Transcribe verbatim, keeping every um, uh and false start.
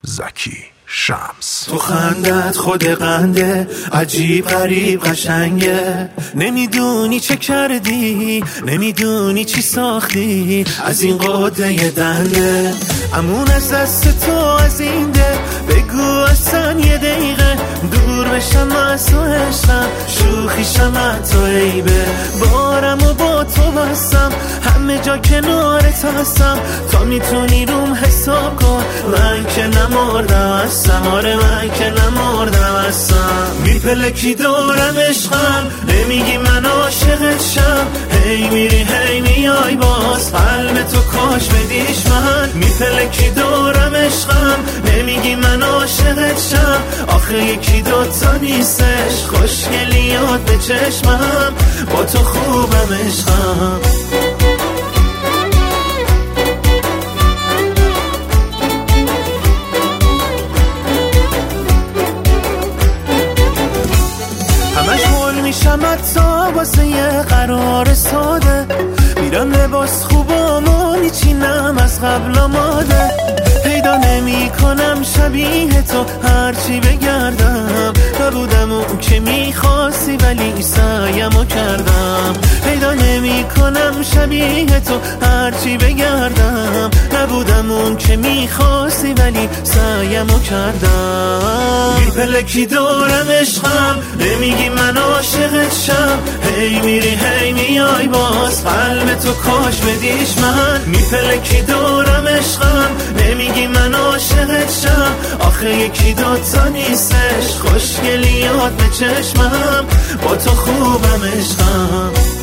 زکی شمس. تو خندت خود قنده، عجیب غریب قشنگه، نمیدونی چه کردی، نمیدونی چی ساختی از این قده دنده. امون از دست تو از این ده، بگو اصلا یه دقیقه دور بشم از تو عشقم، شوخیشم از تو عیبه، بارم و با تو بستم، همه جا کنارت هستم، تا میتونی روم حساب کن، من که نمردم هستم، آره من که نمردم هستم. میپلکی دورم عشقم، نمیگی من عاشقت شم، هی میری هی میای باز قلب تو کاش بدیش من. میپلکی دورم عشقم، نمیگی من عاشقت شم، آخه یکی دوتا نیستش، خوشگلیات به چشمم، با تو خوبم عشقم. میشم حتی واسه یه قرار ساده، میرم لباس خوبامو میچینم از قبل آماده، پیدا نمی کنم شبیه تو هرچی بگردم، نبودم اون که میخواستی ولی سعیمو کردم، پیدا نمی کنم شبیه تو هرچی بگردم، نبودم اون که میخواستی ولی سعیمو کردم. میپلکی دورم عشقم، نمیگی من عاشقت شم، هی میری هی میای باز قلب تو کاش بدیش من. میپلکی دورم عشقم، نمیگی من عاشقت شم، آخه یکی دوتا نیستش، خوشگلیات به چشمم، با تو خوبم عشقم.